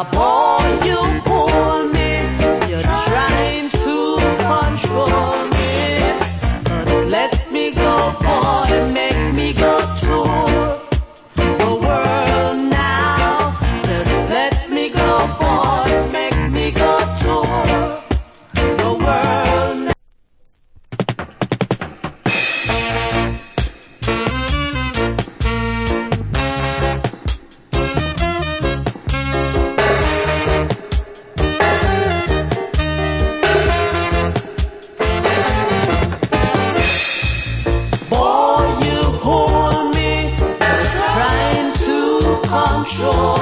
boy, you hold me. You're trying to control me. But let me go, boy, make me go tour the world now. Just let me go, boy, make me go tour the world now. Boy, you hold me, just trying to control